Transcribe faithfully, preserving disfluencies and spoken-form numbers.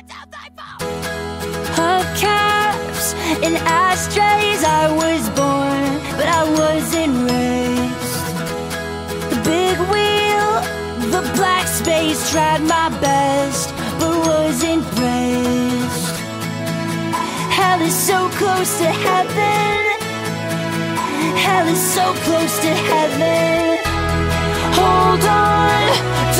Hubcaps and ashtrays, I was born, but I wasn't raised. The big wheel, the black space, tried my best, but wasn't praised. Hell is so close to heaven. Hell is so close to heaven. Hold on,